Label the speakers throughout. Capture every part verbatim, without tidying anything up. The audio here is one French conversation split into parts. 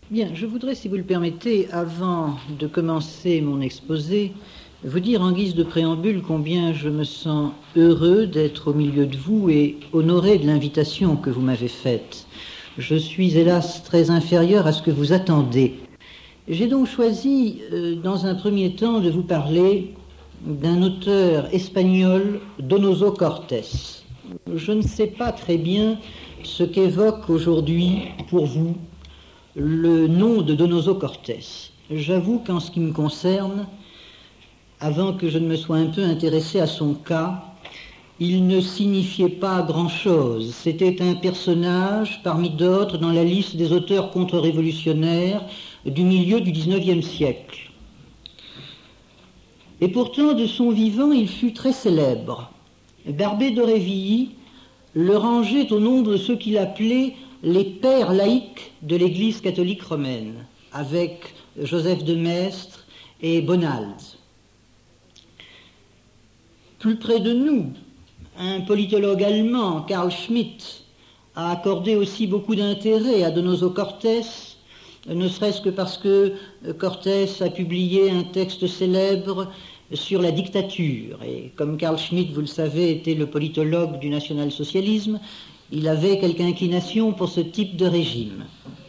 Speaker 1: Bien, je voudrais, si vous le permettez, avant de commencer mon exposé, vous dire en guise de préambule combien je me sens heureux d'être au milieu de vous et honoré de l'invitation que vous m'avez faite. Je suis hélas très inférieur à ce que vous attendez. J'ai donc choisi, euh, dans un premier temps, de vous parler d'un auteur espagnol, Donoso Cortés. Je ne sais pas très bien ce qu'évoque aujourd'hui pour vous le nom de Donoso Cortés. J'avoue qu'en ce qui me concerne, avant que je ne me sois un peu intéressé à son cas, il ne signifiait pas grand-chose. C'était un personnage parmi d'autres dans la liste des auteurs contre-révolutionnaires du milieu du dix-neuvième siècle. Et pourtant, de son vivant, il fut très célèbre. Barbé d'Aurevilly le rangeait au nombre de ceux qu'il appelait les pères laïcs de l'Église catholique romaine, avec Joseph de Maistre et Bonald. Plus près de nous, un politologue allemand, Carl Schmitt, a accordé aussi beaucoup d'intérêt à Donoso Cortés, ne serait-ce que parce que Cortés a publié un texte célèbre sur la dictature. Et comme Carl Schmitt, vous le savez, était le politologue du national-socialisme, il avait quelque inclination pour ce type de régime.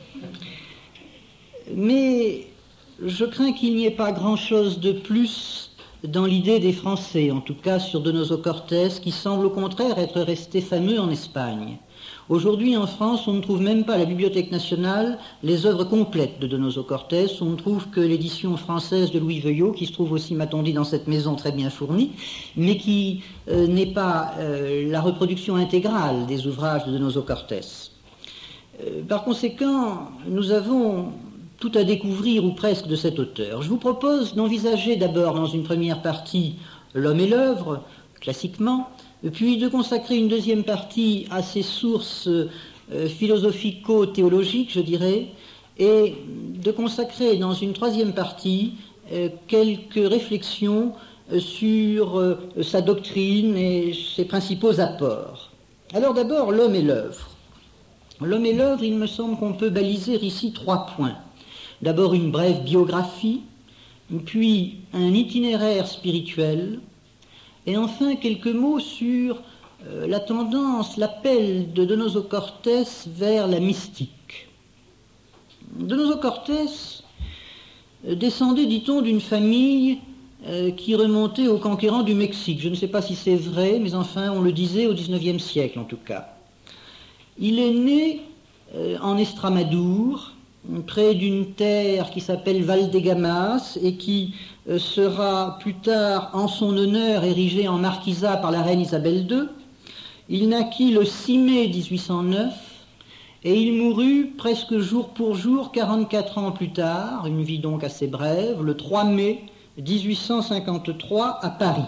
Speaker 1: Mais je crains qu'il n'y ait pas grand-chose de plus dans l'idée des Français, en tout cas sur Donoso Cortés, qui semble au contraire être resté fameux en Espagne. Aujourd'hui, en France, on ne trouve même pas à la Bibliothèque nationale les œuvres complètes de Donoso Cortés. On ne trouve que l'édition française de Louis Veuillot, qui se trouve aussi, m'a-t-on dit, dans cette maison très bien fournie, mais qui euh, n'est pas euh, la reproduction intégrale des ouvrages de Donoso Cortés. Euh, par conséquent, nous avons tout à découvrir, ou presque, de cet auteur. Je vous propose d'envisager d'abord, dans une première partie, l'homme et l'œuvre, classiquement, puis de consacrer une deuxième partie à ses sources euh, philosophico-théologiques, je dirais, et de consacrer dans une troisième partie euh, quelques réflexions euh, sur euh, sa doctrine et ses principaux apports. Alors d'abord, l'homme et l'œuvre. L'homme et l'œuvre, il me semble qu'on peut baliser ici trois points. D'abord une brève biographie, puis un itinéraire spirituel, et enfin, quelques mots sur euh, la tendance, l'appel de Donoso Cortés vers la mystique. Donoso Cortés euh, descendait, dit-on, d'une famille euh, qui remontait aux conquérants du Mexique. Je ne sais pas si c'est vrai, mais enfin, on le disait au dix-neuvième siècle, en tout cas. Il est né euh, en Estramadour, près d'une terre qui s'appelle Valdegamas et qui euh, sera plus tard en son honneur érigée en marquisat par la reine Isabelle deux. Il naquit le six mai mille huit cent neuf et il mourut presque jour pour jour quarante-quatre ans plus tard, une vie donc assez brève, le trois mai mille huit cent cinquante-trois à Paris.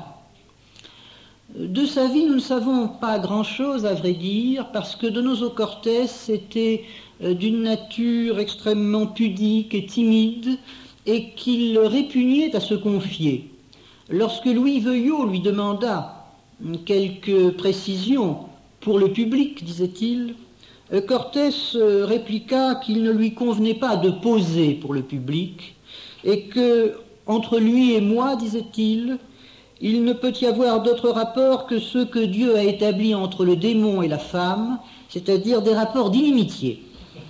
Speaker 1: De sa vie, nous ne savons pas grand-chose, à vrai dire, parce que Donoso Cortés était d'une nature extrêmement pudique et timide, et qu'il répugnait à se confier. Lorsque Louis Veuillot lui demanda quelques précisions pour le public, disait-il, Cortés répliqua qu'il ne lui convenait pas de poser pour le public, et que, entre lui et moi, disait-il, il ne peut y avoir d'autres rapports que ceux que Dieu a établis entre le démon et la femme, c'est-à-dire des rapports d'inimitié.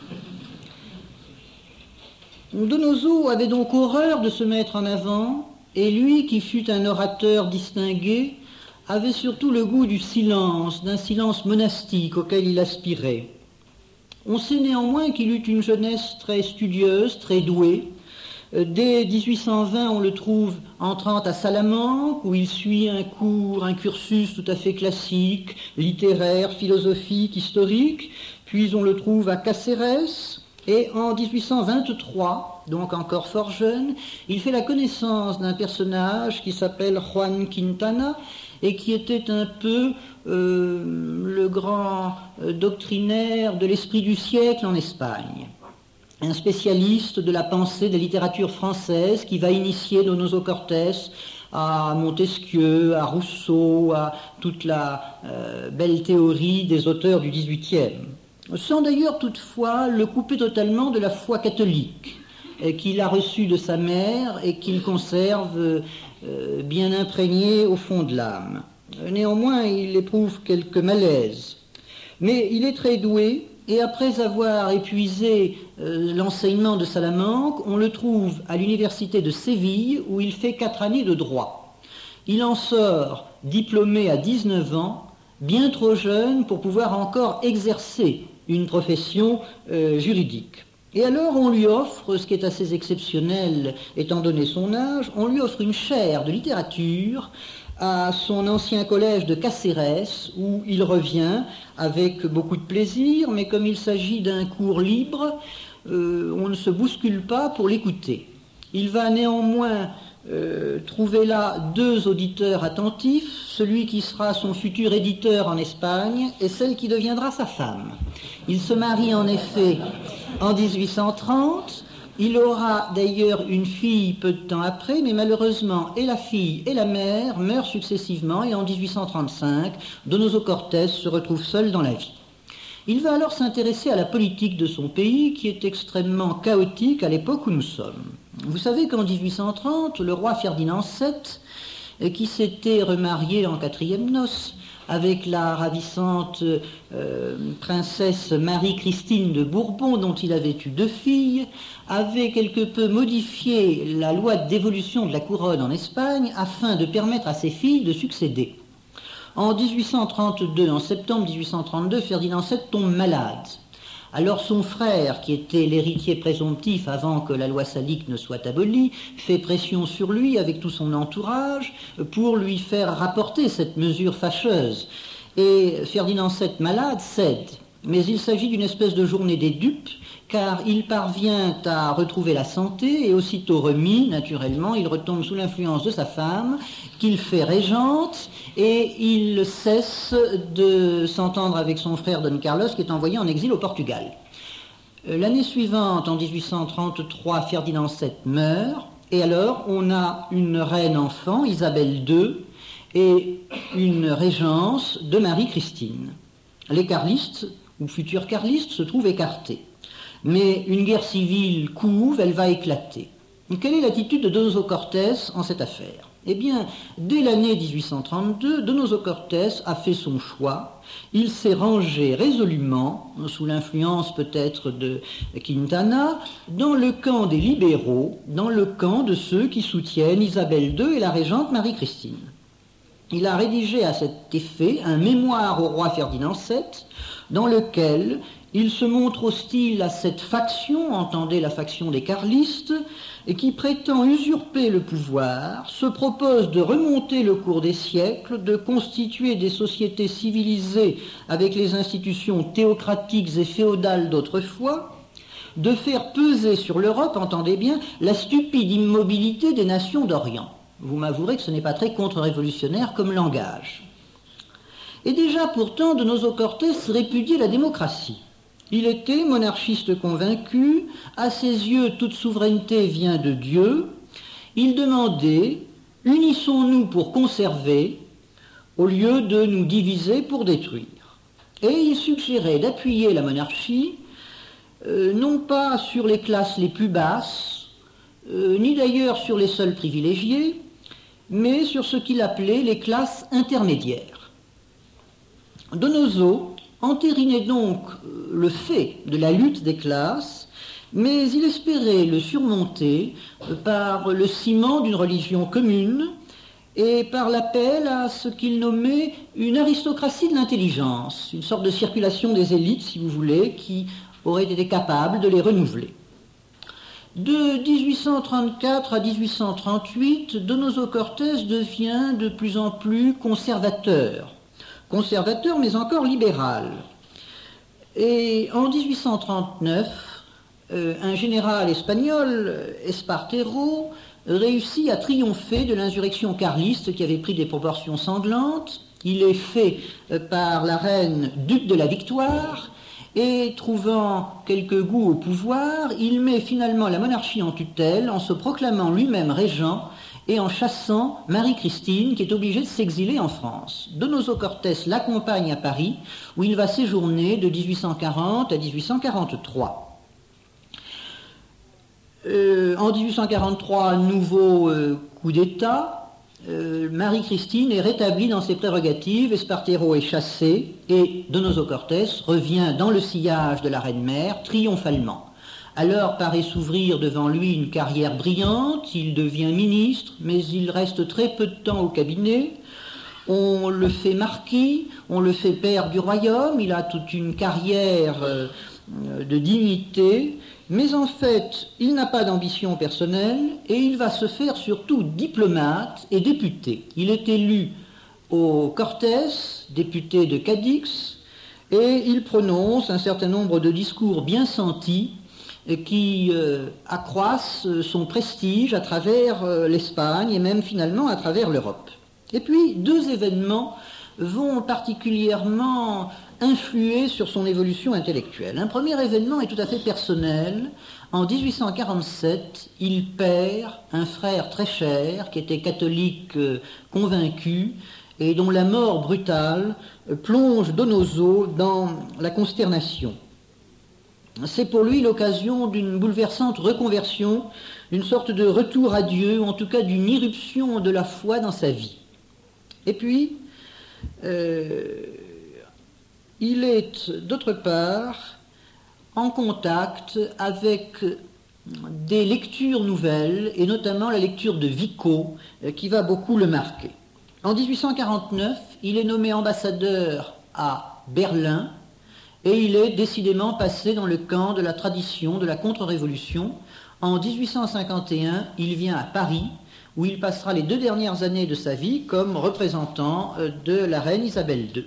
Speaker 1: Donoso avait donc horreur de se mettre en avant, et lui, qui fut un orateur distingué, avait surtout le goût du silence, d'un silence monastique auquel il aspirait. On sait néanmoins qu'il eut une jeunesse très studieuse, très douée. Dès mille huit cent vingt, on le trouve entrant à Salamanque, où il suit un cours, un cursus tout à fait classique, littéraire, philosophique, historique. Puis on le trouve à Cáceres, et en mille huit cent vingt-trois, donc encore fort jeune, il fait la connaissance d'un personnage qui s'appelle Juan Quintana, et qui était un peu euh, le grand euh, doctrinaire de l'esprit du siècle en Espagne. Un spécialiste de la pensée, de la littérature française, qui va initier Donoso Cortés à Montesquieu, à Rousseau, à toute la euh, belle théorie des auteurs du dix-huitième. sans d'ailleurs toutefois le couper totalement de la foi catholique qu'il a reçue de sa mère et qu'il conserve euh, bien imprégné au fond de l'âme. Néanmoins, il éprouve quelques malaises. Mais il est très doué, et après avoir épuisé euh, l'enseignement de Salamanque, on le trouve à l'université de Séville, où il fait quatre années de droit. Il en sort diplômé à dix-neuf ans, bien trop jeune pour pouvoir encore exercer une profession euh, juridique. Et alors on lui offre, ce qui est assez exceptionnel étant donné son âge, on lui offre une chaire de littérature à son ancien collège de Cacérès, où il revient avec beaucoup de plaisir, mais comme il s'agit d'un cours libre, euh, on ne se bouscule pas pour l'écouter. Il va néanmoins euh, trouver là deux auditeurs attentifs, celui qui sera son futur éditeur en Espagne et celle qui deviendra sa femme. Il se marie en effet en dix-huit cent trente. Il aura d'ailleurs une fille peu de temps après, mais malheureusement, et la fille et la mère meurent successivement, et en dix-huit cent trente-cinq, Donoso Cortés se retrouve seul dans la vie. Il va alors s'intéresser à la politique de son pays, qui est extrêmement chaotique à l'époque où nous sommes. Vous savez qu'en dix-huit cent trente, le roi Ferdinand sept, qui s'était remarié en quatrième noces, avec la ravissante euh, princesse Marie-Christine de Bourbon, dont il avait eu deux filles, avait quelque peu modifié la loi de dévolution de la couronne en Espagne afin de permettre à ses filles de succéder. En dix-huit cent trente-deux, en septembre dix-huit cent trente-deux, Ferdinand sept tombe malade. Alors son frère, qui était l'héritier présomptif avant que la loi salique ne soit abolie, fait pression sur lui avec tout son entourage pour lui faire rapporter cette mesure fâcheuse. Et Ferdinand sept, malade, cède. Mais il s'agit d'une espèce de journée des dupes, car il parvient à retrouver la santé et aussitôt remis, naturellement, il retombe sous l'influence de sa femme, qu'il fait régente, et il cesse de s'entendre avec son frère Don Carlos, qui est envoyé en exil au Portugal. L'année suivante, en dix-huit cent trente-trois, Ferdinand sept meurt, et alors on a une reine enfant, Isabelle deux, et une régence de Marie-Christine. Les carlistes, ou futurs carlistes, se trouvent écartés. Mais une guerre civile couve, elle va éclater. Quelle est l'attitude de Donoso Cortés en cette affaire? Eh bien, dès l'année dix-huit cent trente-deux, Donoso Cortés a fait son choix. Il s'est rangé résolument, sous l'influence peut-être de Quintana, dans le camp des libéraux, dans le camp de ceux qui soutiennent Isabelle deux et la régente Marie-Christine. Il a rédigé à cet effet un mémoire au roi Ferdinand sept, dans lequel il se montre hostile à cette faction, entendez la faction des carlistes, et qui prétend usurper le pouvoir, se propose de remonter le cours des siècles, de constituer des sociétés civilisées avec les institutions théocratiques et féodales d'autrefois, de faire peser sur l'Europe, entendez bien, la stupide immobilité des nations d'Orient. Vous m'avouerez que ce n'est pas très contre-révolutionnaire comme langage. Et déjà pourtant, Donoso Cortés répudiait la démocratie. Il était monarchiste convaincu, à ses yeux toute souveraineté vient de Dieu. Il demandait « unissons-nous pour conserver au lieu de nous diviser pour détruire ». Et il suggérait d'appuyer la monarchie euh, non pas sur les classes les plus basses, euh, ni d'ailleurs sur les seuls privilégiés, mais sur ce qu'il appelait les classes intermédiaires. Donoso entérinait donc le fait de la lutte des classes, mais il espérait le surmonter par le ciment d'une religion commune et par l'appel à ce qu'il nommait une aristocratie de l'intelligence, une sorte de circulation des élites, si vous voulez, qui aurait été capable de les renouveler. De dix-huit cent trente-quatre à dix-huit cent trente-huit, Donoso Cortés devient de plus en plus conservateur. Conservateur, mais encore libéral. Et en dix-huit cent trente-neuf, euh, un général espagnol, Espartero, réussit à triompher de l'insurrection carliste qui avait pris des proportions sanglantes. Il est fait euh, par la reine duc de la Victoire, et trouvant quelque goût au pouvoir, il met finalement la monarchie en tutelle en se proclamant lui-même régent et en chassant Marie-Christine, qui est obligée de s'exiler en France. Donoso Cortés l'accompagne à Paris, où il va séjourner de dix-huit cent quarante à dix-huit cent quarante-trois. Euh, en dix-huit cent quarante-trois, nouveau euh, coup d'État. Euh, Marie-Christine est rétablie dans ses prérogatives, Espartero est chassé et Donoso Cortés revient dans le sillage de la reine-mère triomphalement. Alors paraît s'ouvrir devant lui une carrière brillante, il devient ministre, mais il reste très peu de temps au cabinet. On le fait marquis, on le fait père du royaume, il a toute une carrière euh, de dignité, mais en fait, il n'a pas d'ambition personnelle et il va se faire surtout diplomate et député. Il est élu au Cortés, député de Cadix, et il prononce un certain nombre de discours bien sentis qui euh, accroissent son prestige à travers euh, l'Espagne et même finalement à travers l'Europe. Et puis, deux événements vont particulièrement influer sur son évolution intellectuelle. Un premier événement est tout à fait personnel. En dix-huit cent quarante-sept, il perd un frère très cher qui était catholique euh, convaincu et dont la mort brutale euh, plonge Donoso dans la consternation. C'est pour lui l'occasion d'une bouleversante reconversion, d'une sorte de retour à Dieu, ou en tout cas d'une irruption de la foi dans sa vie. Et puis, euh, il est d'autre part en contact avec des lectures nouvelles, et notamment la lecture de Vico, qui va beaucoup le marquer. En dix-huit cent quarante-neuf, il est nommé ambassadeur à Berlin, et il est décidément passé dans le camp de la tradition de la contre-révolution. En dix-huit cent cinquante et un, il vient à Paris, où il passera les deux dernières années de sa vie comme représentant de la reine Isabelle deux.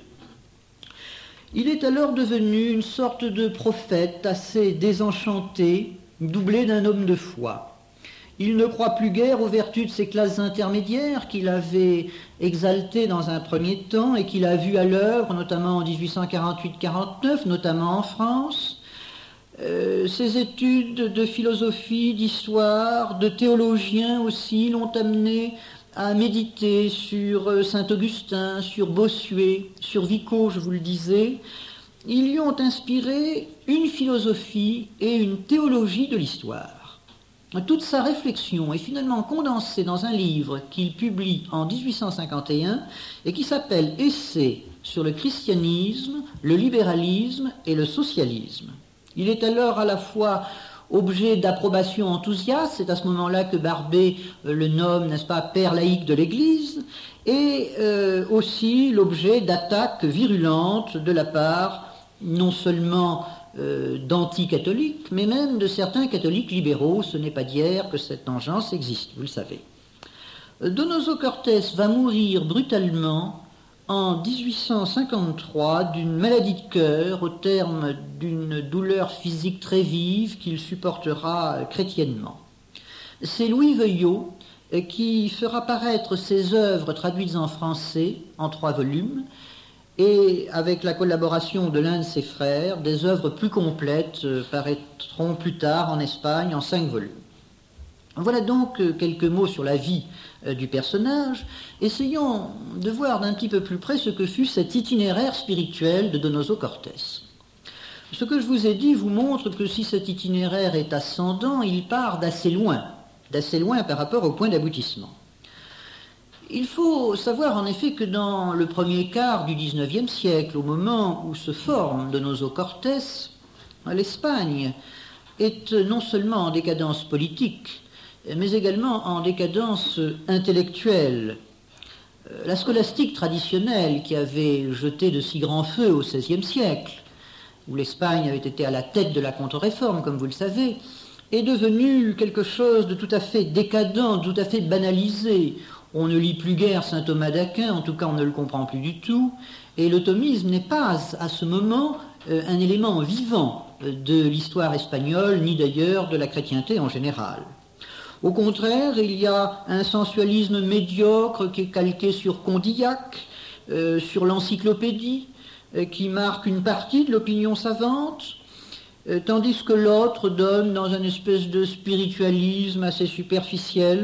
Speaker 1: Il est alors devenu une sorte de prophète assez désenchanté, doublé d'un homme de foi. Il ne croit plus guère aux vertus de ces classes intermédiaires qu'il avait exaltées dans un premier temps et qu'il a vues à l'œuvre, notamment en dix-huit cent quarante-huit quarante-neuf, notamment en France. Euh, ses études de philosophie, d'histoire, de théologien aussi l'ont amené à méditer sur Saint-Augustin, sur Bossuet, sur Vico, je vous le disais. Ils lui ont inspiré une philosophie et une théologie de l'histoire. Toute sa réflexion est finalement condensée dans un livre qu'il publie en dix-huit cent cinquante et un et qui s'appelle « Essai sur le christianisme, le libéralisme et le socialisme ». Il est alors à la fois objet d'approbation enthousiaste, c'est à ce moment-là que Barbet euh, le nomme, n'est-ce pas, père laïque de l'Église, et euh, aussi l'objet d'attaques virulentes de la part non seulement euh, d'anti-catholiques, mais même de certains catholiques libéraux. Ce n'est pas d'hier que cette engeance existe, vous le savez. Donoso Cortés va mourir brutalement en dix-huit cent cinquante-trois d'une maladie de cœur au terme d'une douleur physique très vive qu'il supportera chrétiennement. C'est Louis Veuillot qui fera paraître ses œuvres traduites en français en trois volumes et avec la collaboration de l'un de ses frères, des œuvres plus complètes paraîtront plus tard en Espagne en cinq volumes. Voilà donc quelques mots sur la vie du personnage. Essayons de voir d'un petit peu plus près ce que fut cet itinéraire spirituel de Donoso Cortés. Ce que je vous ai dit vous montre que si cet itinéraire est ascendant, il part d'assez loin, d'assez loin par rapport au point d'aboutissement. Il faut savoir en effet que dans le premier quart du dix-neuvième siècle, au moment où se forme Donoso Cortés, l'Espagne est non seulement en décadence politique, mais également en décadence intellectuelle. La scolastique traditionnelle qui avait jeté de si grands feux au seizième siècle, où l'Espagne avait été à la tête de la contre-réforme, comme vous le savez, est devenue quelque chose de tout à fait décadent, tout à fait banalisé. On ne lit plus guère saint Thomas d'Aquin, en tout cas on ne le comprend plus du tout, et le thomisme n'est pas à ce moment un élément vivant de l'histoire espagnole, ni d'ailleurs de la chrétienté en général. Au contraire, il y a un sensualisme médiocre qui est calqué sur Condillac, euh, sur l'encyclopédie, euh, qui marque une partie de l'opinion savante, euh, tandis que l'autre donne dans une espèce de spiritualisme assez superficiel,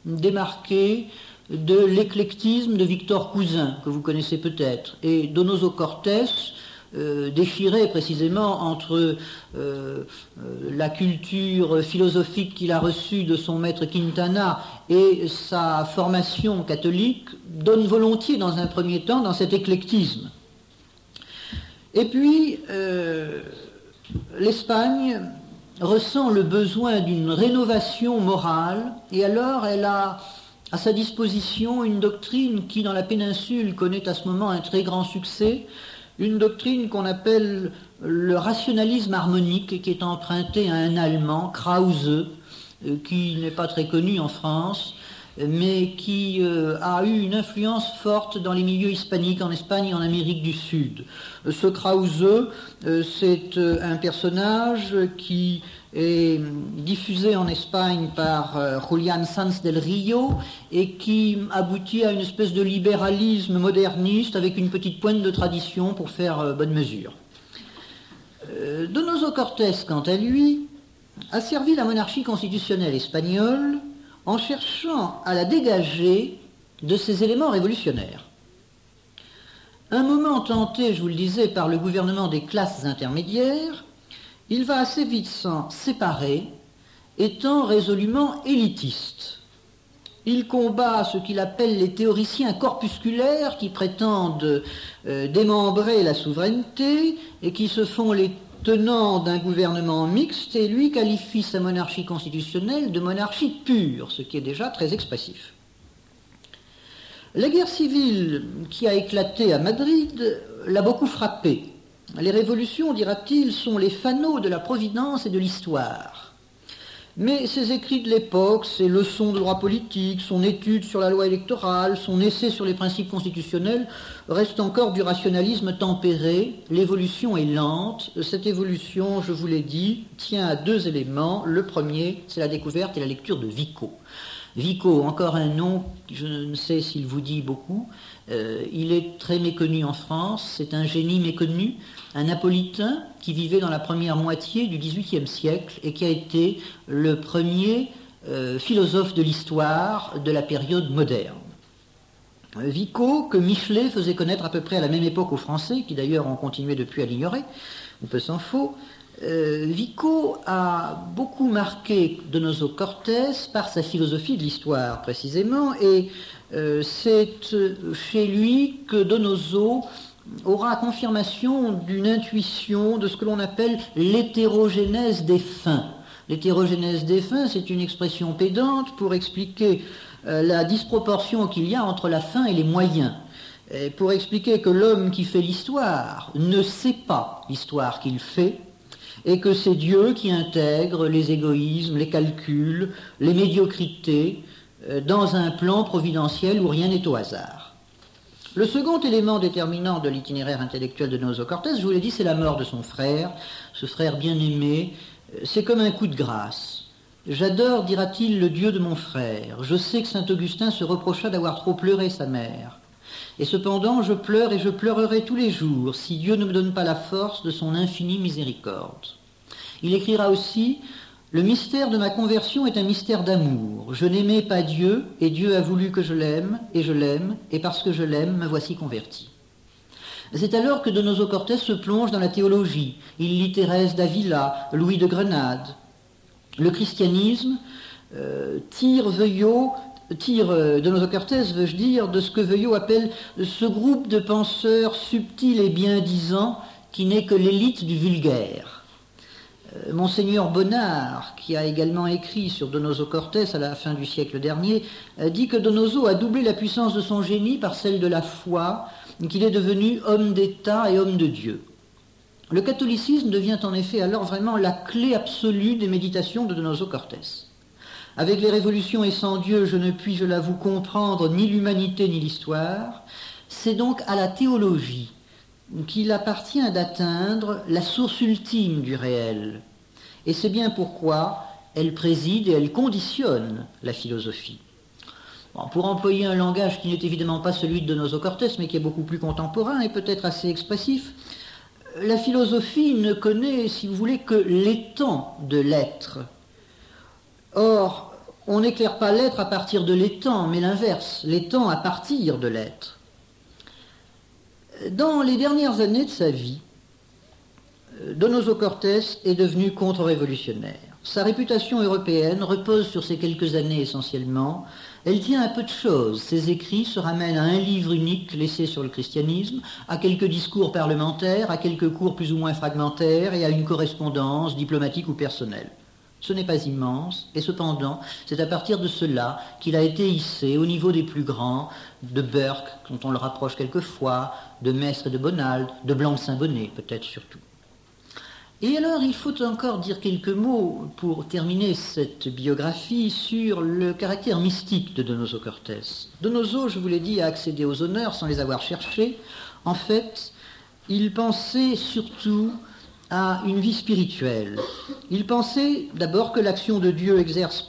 Speaker 1: démarqué de l'éclectisme de Victor Cousin, que vous connaissez peut-être, et Donoso Cortés, euh, déchiré précisément entre euh, euh, la culture philosophique qu'il a reçue de son maître Quintana et sa formation catholique, donne volontiers dans un premier temps dans cet éclectisme. Et puis, euh, l'Espagne ressent le besoin d'une rénovation morale, et alors elle a à sa disposition une doctrine qui, dans la péninsule, connaît à ce moment un très grand succès, une doctrine qu'on appelle le rationalisme harmonique, et qui est empruntée à un Allemand, Krause, qui n'est pas très connu en France, mais qui euh, a eu une influence forte dans les milieux hispaniques en Espagne et en Amérique du Sud. Ce Krause, euh, c'est euh, un personnage qui est diffusé en Espagne par euh, Julián Sanz del Río et qui aboutit à une espèce de libéralisme moderniste avec une petite pointe de tradition pour faire euh, bonne mesure. Euh, Donoso Cortés, quant à lui, a servi la monarchie constitutionnelle espagnole en cherchant à la dégager de ses éléments révolutionnaires. Un moment tenté, je vous le disais, par le gouvernement des classes intermédiaires, il va assez vite s'en séparer, étant résolument élitiste. Il combat ce qu'il appelle les théoriciens corpusculaires qui prétendent euh, démembrer la souveraineté et qui se font les tenant d'un gouvernement mixte, et lui qualifie sa monarchie constitutionnelle de monarchie pure, ce qui est déjà très expressif. La guerre civile qui a éclaté à Madrid l'a beaucoup frappé. Les révolutions, dira-t-il, sont les fanaux de la providence et de l'histoire. Mais ses écrits de l'époque, ses leçons de droit politique, son étude sur la loi électorale, son essai sur les principes constitutionnels restent encore du rationalisme tempéré. L'évolution est lente. Cette évolution, je vous l'ai dit, tient à deux éléments. Le premier, c'est la découverte et la lecture de Vico. Vico, encore un nom, je ne sais s'il vous dit beaucoup. Euh, il est très méconnu en France. C'est un génie méconnu, un napolitain qui vivait dans la première moitié du dix-huitième siècle et qui a été le premier euh, philosophe de l'histoire de la période moderne. Vico, que Michelet faisait connaître à peu près à la même époque aux Français, qui d'ailleurs ont continué depuis à l'ignorer, on peut s'en faut, euh, Vico a beaucoup marqué Donoso Cortés par sa philosophie de l'histoire précisément, et euh, c'est chez lui que Donoso aura confirmation d'une intuition de ce que l'on appelle l'hétérogénèse des fins. L'hétérogénèse des fins, c'est une expression pédante pour expliquer euh, la disproportion qu'il y a entre la fin et les moyens. Et pour expliquer que l'homme qui fait l'histoire ne sait pas l'histoire qu'il fait, et que c'est Dieu qui intègre les égoïsmes, les calculs, les médiocrités euh, dans un plan providentiel où rien n'est au hasard. Le second élément déterminant de l'itinéraire intellectuel de Donoso Cortés, je vous l'ai dit, c'est la mort de son frère, ce frère bien-aimé. C'est comme un coup de grâce. J'adore, dira-t-il, le Dieu de mon frère. Je sais que saint Augustin se reprocha d'avoir trop pleuré sa mère. Et cependant, je pleure et je pleurerai tous les jours si Dieu ne me donne pas la force de son infinie miséricorde. Il écrira aussi « Le mystère de ma conversion est un mystère d'amour. Je n'aimais pas Dieu, et Dieu a voulu que je l'aime, et je l'aime, et parce que je l'aime, me voici converti. » C'est alors que Donoso Cortés se plonge dans la théologie. Il lit Thérèse d'Avila, Louis de Grenade. Le christianisme euh, tire Veuillot, tire euh, Donoso Cortés, veux-je dire, de ce que Veuillot appelle ce groupe de penseurs subtils et bien-disants qui n'est que l'élite du vulgaire. Monseigneur Bonnard, qui a également écrit sur Donoso Cortés à la fin du siècle dernier, dit que Donoso a doublé la puissance de son génie par celle de la foi, qu'il est devenu homme d'État et homme de Dieu. Le catholicisme devient en effet alors vraiment la clé absolue des méditations de Donoso Cortés. Avec les révolutions et sans Dieu, je ne puis, je l'avoue, comprendre ni l'humanité ni l'histoire. C'est donc à la théologie qu'il appartient d'atteindre la source ultime du réel. Et c'est bien pourquoi elle préside et elle conditionne la philosophie. Bon, pour employer un langage qui n'est évidemment pas celui de Donoso Cortés, mais qui est beaucoup plus contemporain et peut-être assez expressif, la philosophie ne connaît, si vous voulez, que l'étang de l'être. Or, on n'éclaire pas l'être à partir de l'étang, mais l'inverse, l'étang à partir de l'être. Dans les dernières années de sa vie, Donoso Cortés est devenu contre-révolutionnaire. Sa réputation européenne repose sur ces quelques années essentiellement. Elle tient à peu de choses. Ses écrits se ramènent à un livre unique laissé sur le christianisme, à quelques discours parlementaires, à quelques cours plus ou moins fragmentaires et à une correspondance diplomatique ou personnelle. Ce n'est pas immense, et cependant, c'est à partir de cela qu'il a été hissé au niveau des plus grands, de Burke, dont on le rapproche quelquefois, de Maistre et de Bonald, de Blanc de Saint-Bonnet, peut-être surtout. Et alors, il faut encore dire quelques mots, pour terminer cette biographie, sur le caractère mystique de Donoso Cortés. Donoso, je vous l'ai dit, a accédé aux honneurs sans les avoir cherchés. En fait, il pensait surtout à une vie spirituelle. Il pensait d'abord que l'action de Dieu exerce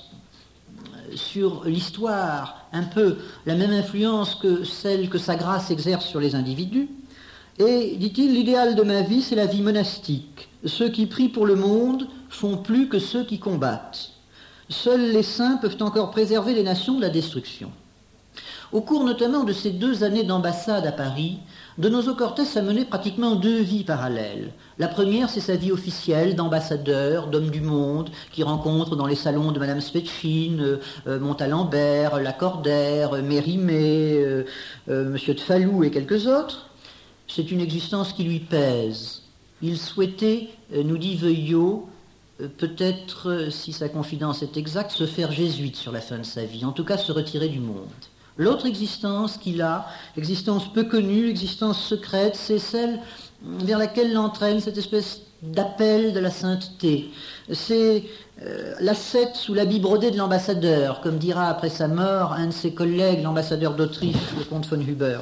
Speaker 1: sur l'histoire un peu la même influence que celle que sa grâce exerce sur les individus. Et, dit-il, l'idéal de ma vie, c'est la vie monastique. Ceux qui prient pour le monde font plus que ceux qui combattent. Seuls les saints peuvent encore préserver les nations de la destruction. Au cours notamment de ces deux années d'ambassade à Paris, Donoso Cortés a mené pratiquement deux vies parallèles. La première, c'est sa vie officielle d'ambassadeur, d'homme du monde, qui rencontre dans les salons de Madame Svechin, euh, Montalembert, Lacordaire, Mérimée, euh, euh, Monsieur de Falloux et quelques autres. C'est une existence qui lui pèse. Il souhaitait, nous dit Veuillot, peut-être, si sa confidence est exacte, se faire jésuite sur la fin de sa vie, en tout cas se retirer du monde. L'autre existence qu'il a, l'existence peu connue, l'existence secrète, c'est celle vers laquelle l'entraîne cette espèce d'appel de la sainteté. C'est euh, l'ascète sous l'habit brodé de l'ambassadeur, comme dira après sa mort un de ses collègues, l'ambassadeur d'Autriche, le comte von Huber.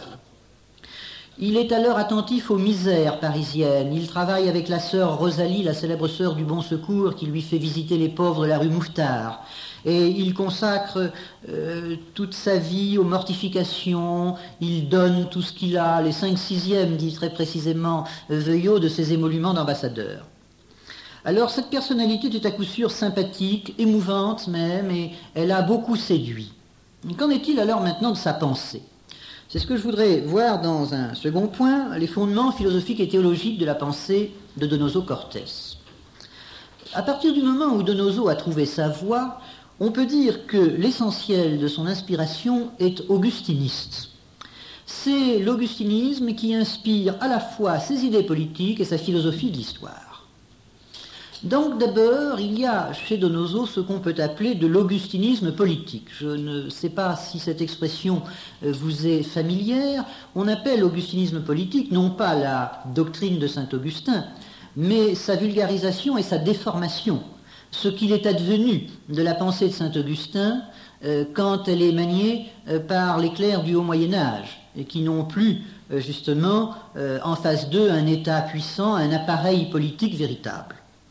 Speaker 1: Il est alors attentif aux misères parisiennes. Il travaille avec la sœur Rosalie, la célèbre sœur du Bon Secours, qui lui fait visiter les pauvres de la rue Mouffetard. Et il consacre euh, toute sa vie aux mortifications, il donne tout ce qu'il a, les cinq sixièmes, dit très précisément Veuillot, de ses émoluments d'ambassadeur. Alors cette personnalité est à coup sûr sympathique, émouvante même, et elle a beaucoup séduit. Qu'en est-il alors maintenant de sa pensée ? C'est ce que je voudrais voir dans un second point, les fondements philosophiques et théologiques de la pensée de Donoso Cortés. À partir du moment où Donoso a trouvé sa voie, on peut dire que l'essentiel de son inspiration est augustiniste. C'est l'augustinisme qui inspire à la fois ses idées politiques et sa philosophie de l'histoire. Donc d'abord, il y a chez Donoso ce qu'on peut appeler de l'augustinisme politique. Je ne sais pas si cette expression vous est familière. On appelle augustinisme politique non pas la doctrine de saint Augustin, mais sa vulgarisation et sa déformation. Ce qu'il est advenu de la pensée de saint Augustin euh, quand elle est maniée euh, par les clercs du Haut Moyen-Âge, et qui n'ont plus euh, justement euh, en face d'eux un État puissant, un appareil politique véritable.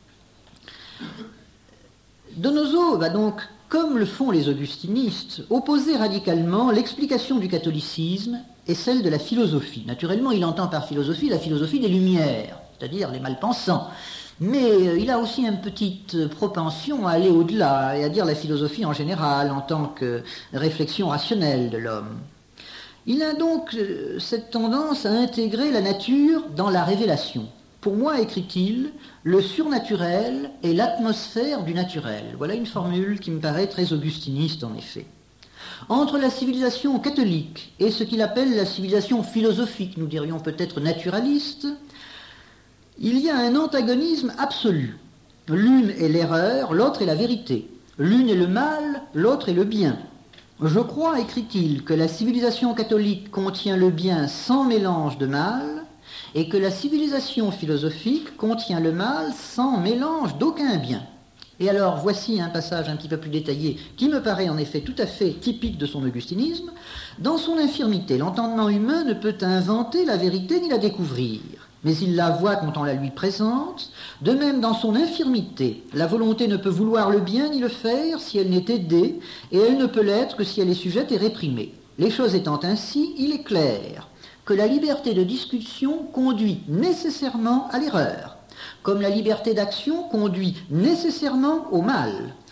Speaker 1: Donoso va donc, comme le font les augustinistes, opposer radicalement l'explication du catholicisme et celle de la philosophie. Naturellement, il entend par philosophie la philosophie des Lumières, c'est-à-dire les malpensants. Mais il a aussi une petite propension à aller au-delà et à dire la philosophie en général en tant que réflexion rationnelle de l'homme. Il a donc cette tendance à intégrer la nature dans la révélation. Pour moi, écrit-il, le surnaturel est l'atmosphère du naturel. Voilà une formule qui me paraît très augustiniste en effet. Entre la civilisation catholique et ce qu'il appelle la civilisation philosophique, nous dirions peut-être naturaliste, il y a un antagonisme absolu. L'une est l'erreur, l'autre est la vérité. L'une est le mal, l'autre est le bien. Je crois, écrit-il, que la civilisation catholique contient le bien sans mélange de mal, et que la civilisation philosophique contient le mal sans mélange d'aucun bien. Et alors, voici un passage un petit peu plus détaillé qui me paraît en effet tout à fait typique de son augustinisme. Dans son infirmité, l'entendement humain ne peut inventer la vérité ni la découvrir, mais il la voit quand on la lui présente. De même, dans son infirmité, la volonté ne peut vouloir le bien ni le faire si elle n'est aidée, et elle ne peut l'être que si elle est sujette et réprimée. Les choses étant ainsi, il est clair que la liberté de discussion conduit nécessairement à l'erreur, comme la liberté d'action conduit nécessairement au mal.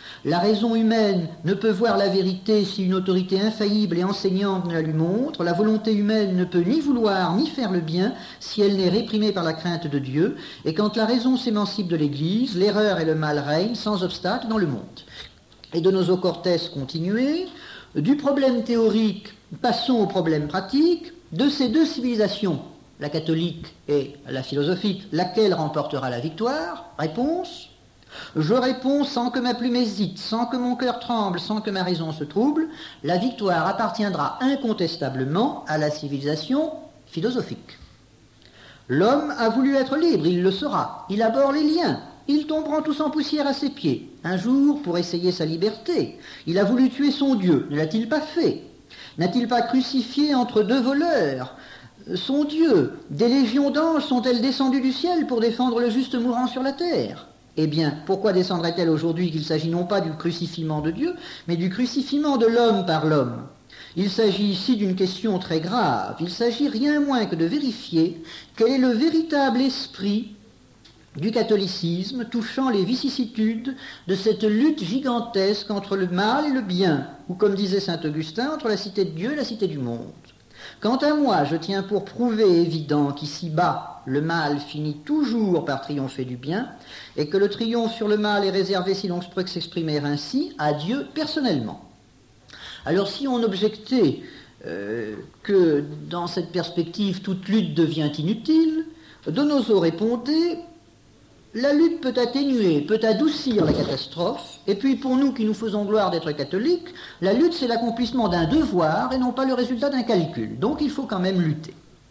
Speaker 1: La raison humaine ne peut voir la vérité si une autorité infaillible et enseignante ne la lui montre. La volonté humaine ne peut ni vouloir ni faire le bien si elle n'est réprimée par la crainte de Dieu. Et quand la raison s'émancipe de l'Église, l'erreur et le mal règnent sans obstacle dans le monde. Et Donoso Cortés continuait, du problème théorique, passons au problème pratique. De ces deux civilisations, la catholique et la philosophique, laquelle remportera la victoire? Réponse: je réponds sans que ma plume hésite, sans que mon cœur tremble, sans que ma raison se trouble, la victoire appartiendra incontestablement à la civilisation philosophique. L'homme a voulu être libre, il le sera, il abhorre les liens, ils tomberont tous en poussière à ses pieds. Un jour, pour essayer sa liberté, il a voulu tuer son Dieu, ne l'a-t-il pas fait? N'a-t-il pas crucifié entre deux voleurs son Dieu? Des légions d'anges sont-elles descendues du ciel pour défendre le juste mourant sur la terre? Eh bien, pourquoi descendrait-elle aujourd'hui qu'il s'agit non pas du crucifiement de Dieu, mais du crucifiement de l'homme par l'homme? Il s'agit ici d'une question très grave. Il s'agit rien moins que de vérifier quel est le véritable esprit du catholicisme touchant les vicissitudes de cette lutte gigantesque entre le mal et le bien, ou comme disait saint Augustin, entre la cité de Dieu et la cité du monde. Quant à moi, je tiens pour prouver évident qu'ici-bas, le mal finit toujours par triompher du bien, et que le triomphe sur le mal est réservé, si l'on se peut s'exprimer ainsi, à Dieu personnellement. Alors si on objectait euh, que dans cette perspective toute lutte devient inutile, Donoso répondait: la lutte peut atténuer, peut adoucir la catastrophe, et puis pour nous qui nous faisons gloire d'être catholiques, la lutte c'est l'accomplissement d'un devoir et non pas le résultat d'un calcul, donc il faut quand même lutter.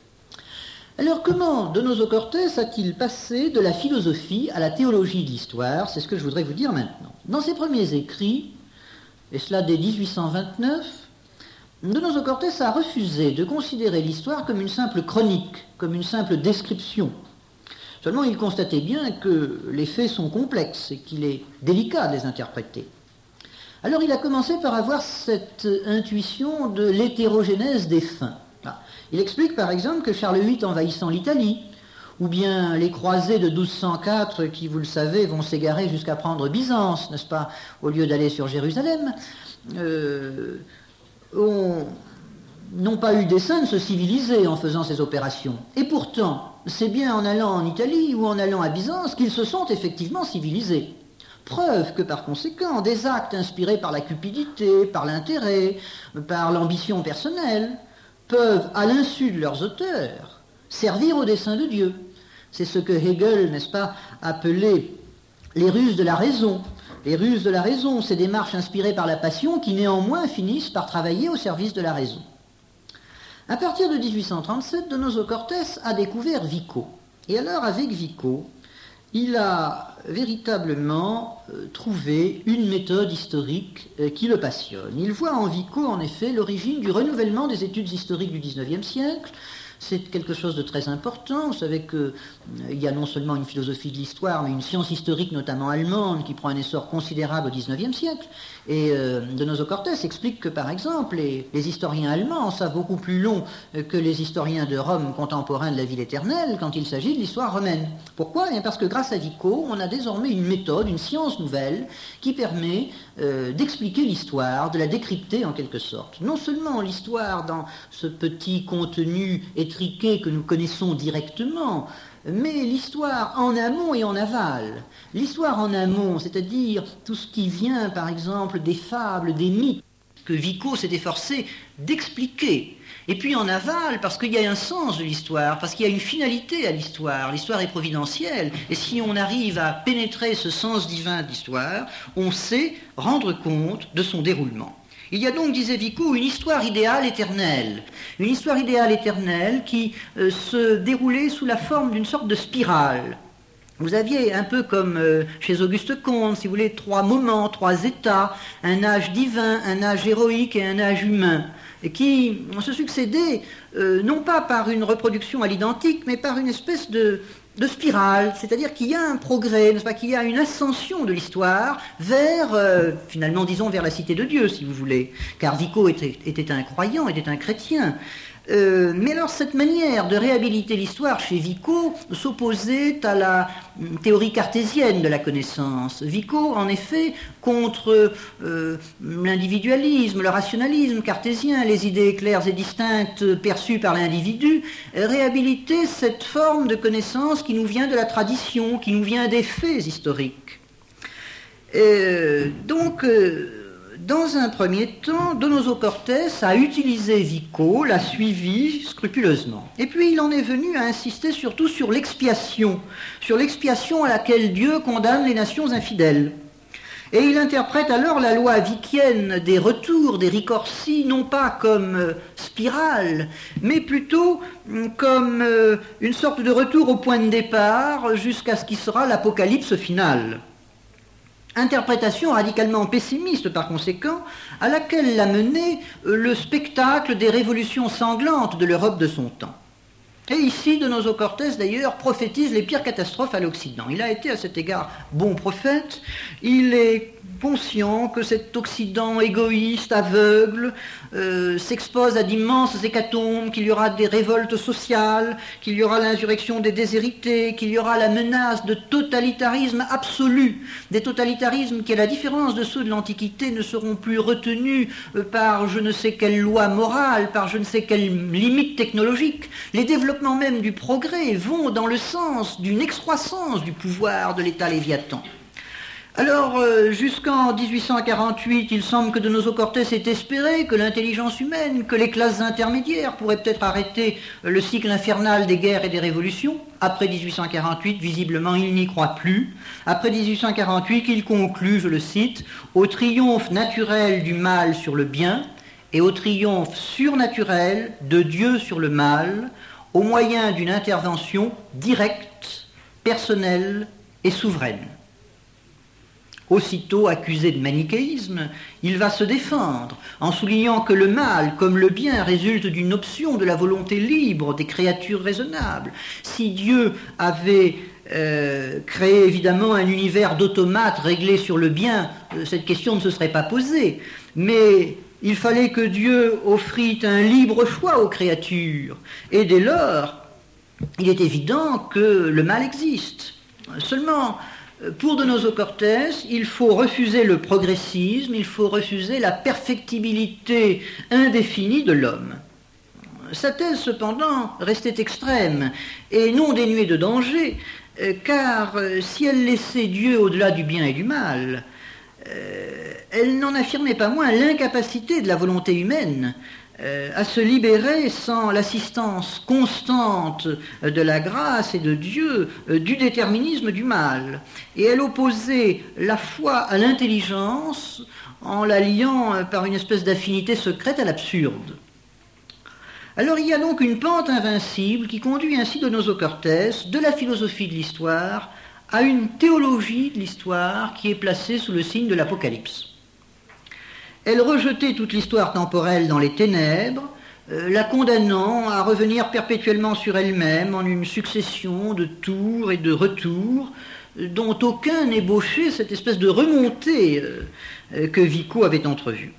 Speaker 1: Alors comment Donoso Cortés a-t-il passé de la philosophie à la théologie de l'histoire? C'est ce que je voudrais vous dire maintenant. Dans ses premiers écrits, et cela dès dix-huit cent vingt-neuf, Donoso Cortés a refusé de considérer l'histoire comme une simple chronique, comme une simple description. Seulement, il constatait bien que les faits sont complexes et qu'il est délicat de les interpréter. Alors, il a commencé par avoir cette intuition de l'hétérogénèse des fins. Il explique, par exemple, que Charles huit envahissant l'Italie, ou bien les croisés de douze cent quatre qui, vous le savez, vont s'égarer jusqu'à prendre Byzance, n'est-ce pas, au lieu d'aller sur Jérusalem, euh, ont... n'ont pas eu dessein de se civiliser en faisant ces opérations. Et pourtant, c'est bien en allant en Italie ou en allant à Byzance qu'ils se sont effectivement civilisés. Preuve que par conséquent, des actes inspirés par la cupidité, par l'intérêt, par l'ambition personnelle, peuvent, à l'insu de leurs auteurs, servir au dessein de Dieu. C'est ce que Hegel, n'est-ce pas, appelait les ruses de la raison. Les ruses de la raison, ces démarches inspirées par la passion qui néanmoins finissent par travailler au service de la raison. À partir de dix-huit cent trente-sept, Donoso Cortés a découvert Vico. Et alors, avec Vico, il a véritablement euh, trouvé une méthode historique euh, qui le passionne. Il voit en Vico, en effet, l'origine du renouvellement des études historiques du dix-neuvième siècle. C'est quelque chose de très important. Vous savez qu'il euh, y a non seulement une philosophie de l'histoire, mais une science historique, notamment allemande, qui prend un essor considérable au dix-neuvième siècle. Et euh, Donoso Cortés explique que, par exemple, les, les historiens allemands savent beaucoup plus long euh, que les historiens de Rome contemporains de la ville éternelle quand il s'agit de l'histoire romaine. Pourquoi? Eh bien parce que grâce à Vico, on a désormais une méthode, une science nouvelle, qui permet euh, d'expliquer l'histoire, de la décrypter en quelque sorte. Non seulement l'histoire dans ce petit contenu étriqué que nous connaissons directement, mais l'histoire en amont et en aval. L'histoire en amont, c'est-à-dire tout ce qui vient, par exemple, des fables, des mythes, que Vico s'est efforcé d'expliquer. Et puis en aval, parce qu'il y a un sens de l'histoire, parce qu'il y a une finalité à l'histoire. L'histoire est providentielle, et si on arrive à pénétrer ce sens divin de l'histoire, on sait rendre compte de son déroulement. Il y a donc, disait Vico, une histoire idéale éternelle. Une histoire idéale éternelle qui euh, se déroulait sous la forme d'une sorte de spirale. Vous aviez un peu comme euh, chez Auguste Comte, si vous voulez, trois moments, trois états, un âge divin, un âge héroïque et un âge humain, et qui se succédaient euh, non pas par une reproduction à l'identique, mais par une espèce de... de spirale, c'est-à-dire qu'il y a un progrès, n'est-ce pas, qu'il y a une ascension de l'histoire vers, euh, finalement, disons, vers la cité de Dieu, si vous voulez, car Vico était, était un croyant, était un chrétien. Euh, mais alors cette manière de réhabiliter l'histoire chez Vico s'opposait à la théorie cartésienne de la connaissance. Vico, en effet, contre euh, l'individualisme, le rationalisme cartésien, les idées claires et distinctes perçues par l'individu, réhabilitait cette forme de connaissance qui nous vient de la tradition, qui nous vient des faits historiques. Euh, donc, euh, dans un premier temps, Donoso Cortés a utilisé Vico, l'a suivi scrupuleusement. Et puis il en est venu à insister surtout sur l'expiation, sur l'expiation à laquelle Dieu condamne les nations infidèles. Et il interprète alors la loi vickienne des retours, des ricorsi, non pas comme spirale, mais plutôt comme une sorte de retour au point de départ jusqu'à ce qui sera l'apocalypse finale. Interprétation radicalement pessimiste par conséquent, à laquelle l'a mené le spectacle des révolutions sanglantes de l'Europe de son temps. Et ici, Donoso Cortés, d'ailleurs, prophétise les pires catastrophes à l'Occident. Il a été à cet égard bon prophète. Il est conscient que cet Occident égoïste, aveugle, euh, s'expose à d'immenses hécatombes, qu'il y aura des révoltes sociales, qu'il y aura l'insurrection des déshérités, qu'il y aura la menace de totalitarisme absolu, des totalitarismes qui, à la différence de ceux de l'Antiquité, ne seront plus retenus par je ne sais quelle loi morale, par je ne sais quelle limite technologique. Les développements même du progrès vont dans le sens d'une excroissance du pouvoir de l'État léviathan. Alors, euh, jusqu'en dix-huit cent quarante-huit, il semble que Donoso Cortés ait espéré que l'intelligence humaine, que les classes intermédiaires pourraient peut-être arrêter le cycle infernal des guerres et des révolutions. Après dix-huit cent quarante-huit, visiblement, il n'y croit plus. Après dix-huit cent quarante-huit, il conclut, je le cite, « au triomphe naturel du mal sur le bien et au triomphe surnaturel de Dieu sur le mal, au moyen d'une intervention directe, personnelle et souveraine. » Aussitôt accusé de manichéisme, il va se défendre en soulignant que le mal comme le bien résulte d'une option de la volonté libre des créatures raisonnables. Si Dieu avait euh, créé évidemment un univers d'automates réglé sur le bien, euh, cette question ne se serait pas posée. Mais il fallait que Dieu offrît un libre choix aux créatures. Et dès lors, il est évident que le mal existe. Seulement, pour Donoso Cortés, il faut refuser le progressisme, il faut refuser la perfectibilité indéfinie de l'homme. Sa thèse, cependant, restait extrême et non dénuée de danger, car si elle laissait Dieu au-delà du bien et du mal, elle n'en affirmait pas moins l'incapacité de la volonté humaine Euh, à se libérer sans l'assistance constante de la grâce et de Dieu, euh, du déterminisme du mal. Et elle opposait la foi à l'intelligence en la liant euh, par une espèce d'affinité secrète à l'absurde. Alors il y a donc une pente invincible qui conduit ainsi Donoso Cortés de la philosophie de l'histoire à une théologie de l'histoire qui est placée sous le signe de l'Apocalypse. Elle rejetait toute l'histoire temporelle dans les ténèbres, euh, la condamnant à revenir perpétuellement sur elle-même en une succession de tours et de retours, euh, dont aucun n'ébauchait cette espèce de remontée euh, euh, que Vico avait entrevue.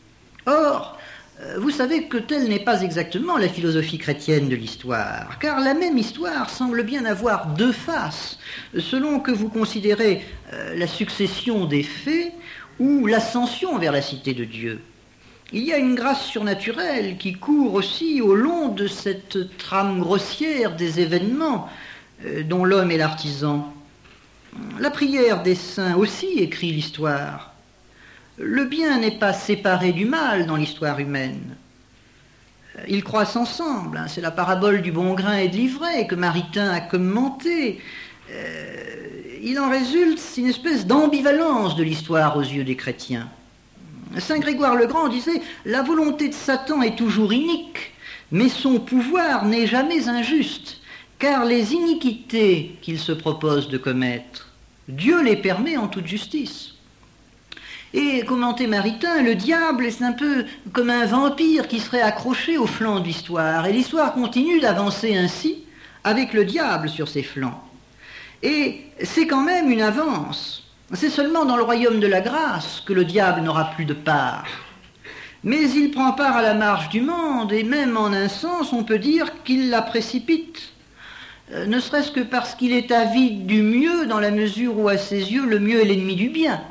Speaker 1: Or, euh, vous savez que telle n'est pas exactement la philosophie chrétienne de l'histoire, car la même histoire semble bien avoir deux faces, selon que vous considérez euh, la succession des faits ou l'ascension vers la cité de Dieu. Il y a une grâce surnaturelle qui court aussi au long de cette trame grossière des événements euh, dont l'homme est l'artisan. La prière des saints aussi écrit l'histoire. Le bien n'est pas séparé du mal dans l'histoire humaine. Ils croissent ensemble, hein, c'est la parabole du bon grain et de l'ivraie que Maritain a commenté. Euh, il en résulte une espèce d'ambivalence de l'histoire aux yeux des chrétiens. Saint Grégoire le Grand disait « La volonté de Satan est toujours inique, mais son pouvoir n'est jamais injuste, car les iniquités qu'il se propose de commettre, Dieu les permet en toute justice. » Et, commentait Maritain, le diable est un peu comme un vampire qui serait accroché au flanc de l'histoire, et l'histoire continue d'avancer ainsi, avec le diable sur ses flancs. Et c'est quand même une avance. C'est seulement dans le royaume de la grâce que le diable n'aura plus de part. Mais il prend part à la marche du monde, et même en un sens, on peut dire qu'il la précipite, euh, ne serait-ce que parce qu'il est avide du mieux, dans la mesure où, à ses yeux, le mieux est l'ennemi du bien.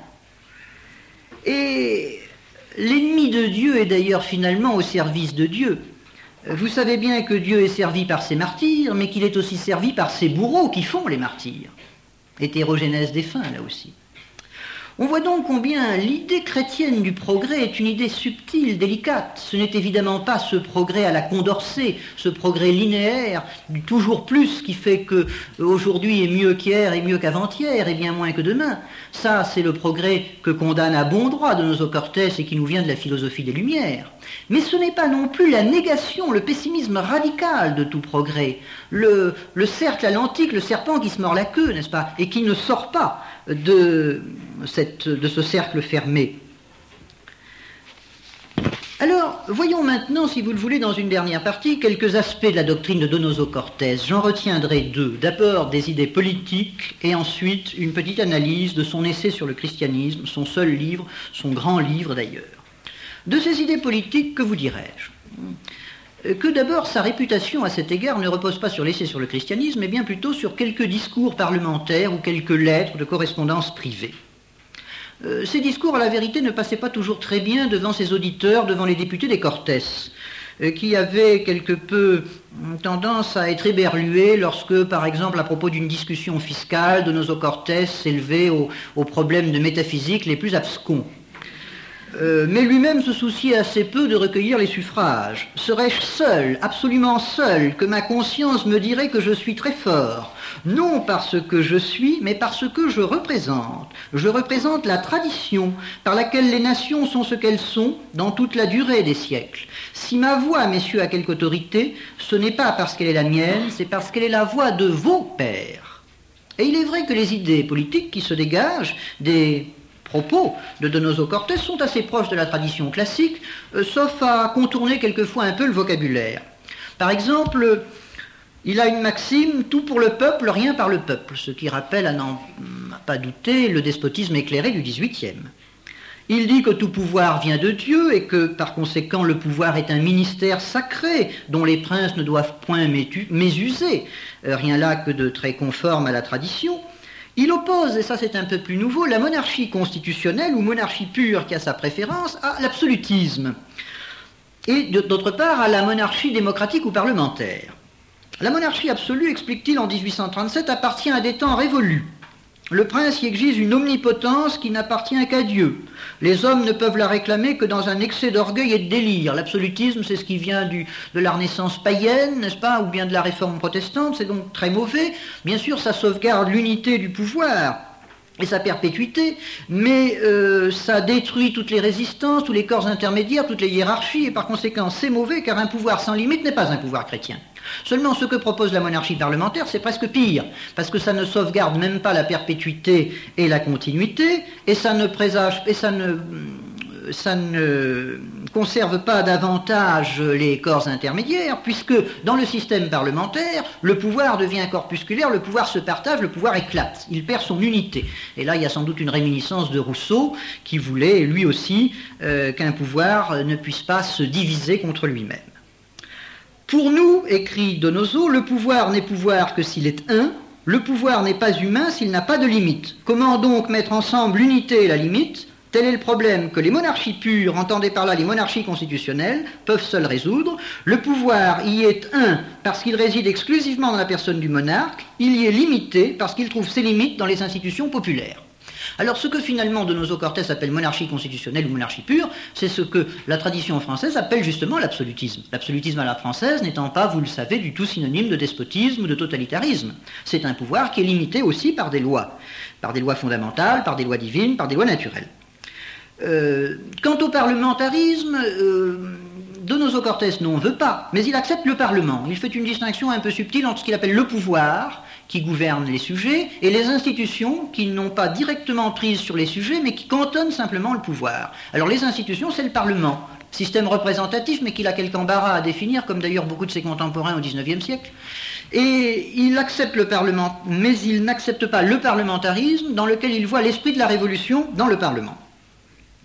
Speaker 1: Et l'ennemi de Dieu est d'ailleurs finalement au service de Dieu. Vous savez bien que Dieu est servi par ses martyrs, mais qu'il est aussi servi par ses bourreaux qui font les martyrs. Hétérogénèse des fins, là aussi. On voit donc combien l'idée chrétienne du progrès est une idée subtile, délicate. Ce n'est évidemment pas ce progrès à la Condorcet, ce progrès linéaire, du toujours plus qui fait que aujourd'hui est mieux qu'hier et mieux qu'avant-hier et bien moins que demain. Ça, c'est le progrès que condamne à bon droit Donoso Cortés et qui nous vient de la philosophie des Lumières. Mais ce n'est pas non plus la négation, le pessimisme radical de tout progrès, le, le cercle atlantique, le serpent qui se mord la queue, n'est-ce pas, et qui ne sort pas de, cette, de ce cercle fermé. Alors, voyons maintenant, si vous le voulez, dans une dernière partie, quelques aspects de la doctrine de Donoso Cortés. J'en retiendrai deux. D'abord, des idées politiques, et ensuite, une petite analyse de son essai sur le christianisme, son seul livre, son grand livre d'ailleurs. De ces idées politiques, que vous dirais-je ? Que d'abord, sa réputation à cet égard ne repose pas sur l'essai sur le christianisme, mais bien plutôt sur quelques discours parlementaires ou quelques lettres de correspondance privée. Euh, ces discours, à la vérité, ne passaient pas toujours très bien devant ses auditeurs, devant les députés des Cortés, euh, qui avaient quelque peu tendance à être éberlués lorsque, par exemple, à propos d'une discussion fiscale, Donoso Cortés s'élevait aux, aux problèmes de métaphysique les plus abscons. Euh, mais lui-même se souciait assez peu de recueillir les suffrages. Serais-je seul, absolument seul, que ma conscience me dirait que je suis très fort, non parce que je suis, mais parce que je représente. Je représente la tradition par laquelle les nations sont ce qu'elles sont dans toute la durée des siècles. Si ma voix, messieurs, a quelque autorité, ce n'est pas parce qu'elle est la mienne, c'est parce qu'elle est la voix de vos pères. Et il est vrai que les idées politiques qui se dégagent des propos de Donoso Cortés sont assez proches de la tradition classique, euh, sauf à contourner quelquefois un peu le vocabulaire. Par exemple, il a une maxime « tout pour le peuple, rien par le peuple », ce qui rappelle, à n'en pas douter, le despotisme éclairé du dix-huitième. Il dit que tout pouvoir vient de Dieu et que, par conséquent, le pouvoir est un ministère sacré dont les princes ne doivent point mésuser, euh, rien là que de très conforme à la tradition. Il oppose, et ça c'est un peu plus nouveau, la monarchie constitutionnelle ou monarchie pure qui a sa préférence à l'absolutisme, et d'autre part à la monarchie démocratique ou parlementaire. La monarchie absolue, explique-t-il en dix-huit cent trente-sept, appartient à des temps révolus. Le prince y exige une omnipotence qui n'appartient qu'à Dieu. Les hommes ne peuvent la réclamer que dans un excès d'orgueil et de délire. L'absolutisme, c'est ce qui vient du, de la Renaissance païenne, n'est-ce pas, ou bien de la Réforme protestante, c'est donc très mauvais. Bien sûr, ça sauvegarde l'unité du pouvoir et sa perpétuité, mais euh, ça détruit toutes les résistances, tous les corps intermédiaires, toutes les hiérarchies, et par conséquent, c'est mauvais, car un pouvoir sans limite n'est pas un pouvoir chrétien. Seulement, ce que propose la monarchie parlementaire, c'est presque pire, parce que ça ne sauvegarde même pas la perpétuité et la continuité, et ça ne présage, et ça ne, ça ne conserve pas davantage les corps intermédiaires, puisque dans le système parlementaire, le pouvoir devient corpusculaire, le pouvoir se partage, le pouvoir éclate, il perd son unité. Et là, il y a sans doute une réminiscence de Rousseau, qui voulait, lui aussi, euh, qu'un pouvoir ne puisse pas se diviser contre lui-même. Pour nous, écrit Donoso, le pouvoir n'est pouvoir que s'il est un, le pouvoir n'est pas humain s'il n'a pas de limite. Comment donc mettre ensemble l'unité et la limite ? Tel est le problème que les monarchies pures, entendez par là les monarchies constitutionnelles, peuvent seules résoudre. Le pouvoir y est un parce qu'il réside exclusivement dans la personne du monarque, il y est limité parce qu'il trouve ses limites dans les institutions populaires. Alors ce que finalement Donoso Cortés appelle monarchie constitutionnelle ou monarchie pure, c'est ce que la tradition française appelle justement l'absolutisme. L'absolutisme à la française n'étant pas, vous le savez, du tout synonyme de despotisme ou de totalitarisme. C'est un pouvoir qui est limité aussi par des lois, par des lois fondamentales, par des lois divines, par des lois naturelles. Euh, quant au parlementarisme, euh, Donoso Cortés n'en veut pas, mais il accepte le Parlement. Il fait une distinction un peu subtile entre ce qu'il appelle le pouvoir, qui gouverne les sujets, et les institutions qui n'ont pas directement prise sur les sujets, mais qui cantonnent simplement le pouvoir. Alors les institutions, c'est le Parlement, système représentatif, mais qu'il a quelque embarras à définir, comme d'ailleurs beaucoup de ses contemporains au dix-neuvième siècle. Et il accepte le Parlement, mais il n'accepte pas le parlementarisme, dans lequel il voit l'esprit de la Révolution dans le Parlement.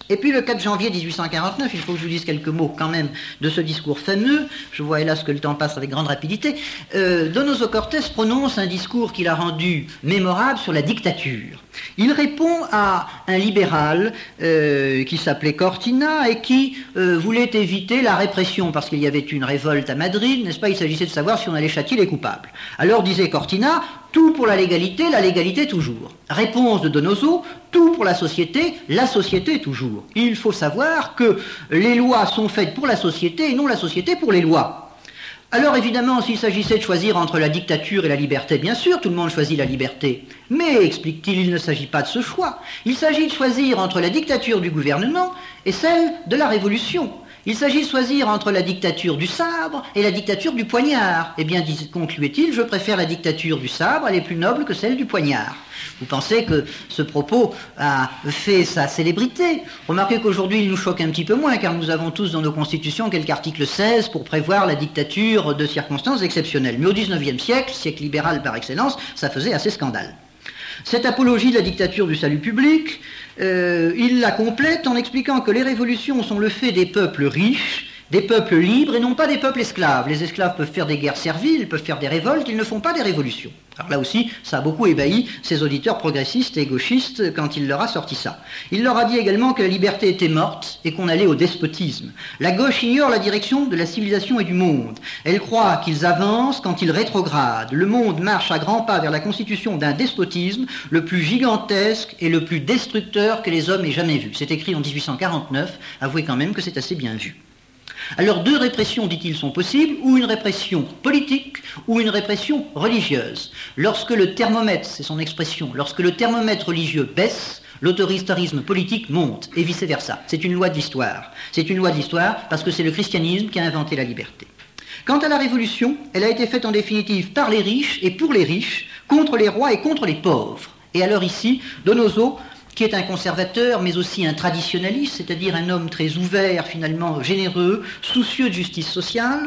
Speaker 1: Et puis le quatre janvier mille huit cent quarante-neuf, il faut que je vous dise quelques mots quand même de ce discours fameux, je vois hélas que le temps passe avec grande rapidité, euh, Donoso Cortés prononce un discours qu'il a rendu mémorable sur la dictature. Il répond à un libéral euh, qui s'appelait Cortina et qui euh, voulait éviter la répression parce qu'il y avait une révolte à Madrid, n'est-ce pas? Il s'agissait de savoir si on allait châtier les coupables. Alors disait Cortina, tout pour la légalité, la légalité toujours. Réponse de Donoso, tout pour la société, la société toujours. Il faut savoir que les lois sont faites pour la société et non la société pour les lois. Alors évidemment, s'il s'agissait de choisir entre la dictature et la liberté, bien sûr, tout le monde choisit la liberté. Mais, explique-t-il, il ne s'agit pas de ce choix. Il s'agit de choisir entre la dictature du gouvernement et celle de la révolution. Il s'agit de choisir entre la dictature du sabre et la dictature du poignard. Eh bien, concluait-il, je préfère la dictature du sabre, elle est plus noble que celle du poignard. Vous pensez que ce propos a fait sa célébrité? Remarquez qu'aujourd'hui, il nous choque un petit peu moins, car nous avons tous dans nos constitutions quelque article seize pour prévoir la dictature de circonstances exceptionnelles. Mais au dix-neuvième siècle, siècle libéral par excellence, ça faisait assez scandale. Cette apologie de la dictature du salut public, euh, il la complète en expliquant que les révolutions sont le fait des peuples riches, des peuples libres et non pas des peuples esclaves. Les esclaves peuvent faire des guerres serviles, ils peuvent faire des révoltes, ils ne font pas des révolutions. Alors là aussi, ça a beaucoup ébahi ses auditeurs progressistes et gauchistes quand il leur a sorti ça. Il leur a dit également que la liberté était morte et qu'on allait au despotisme. La gauche ignore la direction de la civilisation et du monde. Elle croit qu'ils avancent quand ils rétrogradent. Le monde marche à grands pas vers la constitution d'un despotisme le plus gigantesque et le plus destructeur que les hommes aient jamais vu. C'est écrit en dix-huit cent quarante-neuf, avouez quand même que c'est assez bien vu. Alors deux répressions, dit-il, sont possibles, ou une répression politique, ou une répression religieuse. Lorsque le thermomètre, c'est son expression, lorsque le thermomètre religieux baisse, l'autoritarisme politique monte, et vice-versa. C'est une loi de l'histoire. C'est une loi de l'histoire parce que c'est le christianisme qui a inventé la liberté. Quant à la révolution, elle a été faite en définitive par les riches et pour les riches, contre les rois et contre les pauvres. Et alors ici, Donoso, qui est un conservateur, mais aussi un traditionnaliste, c'est-à-dire un homme très ouvert, finalement généreux, soucieux de justice sociale.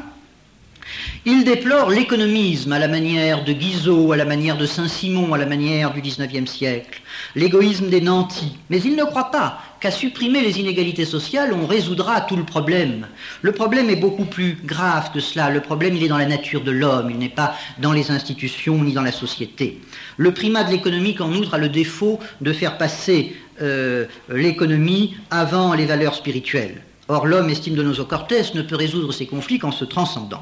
Speaker 1: Il déplore l'économisme à la manière de Guizot, à la manière de Saint-Simon, à la manière du dix-neuvième siècle, l'égoïsme des nantis. Mais il ne croit pas qu'à supprimer les inégalités sociales, on résoudra tout le problème. Le problème est beaucoup plus grave que cela. Le problème, il est dans la nature de l'homme, il n'est pas dans les institutions ni dans la société. Le primat de l'économie, en outre, a le défaut de faire passer euh, l'économie avant les valeurs spirituelles. Or, l'homme, estime Donoso Cortés, ne peut résoudre ses conflits qu'en se transcendant.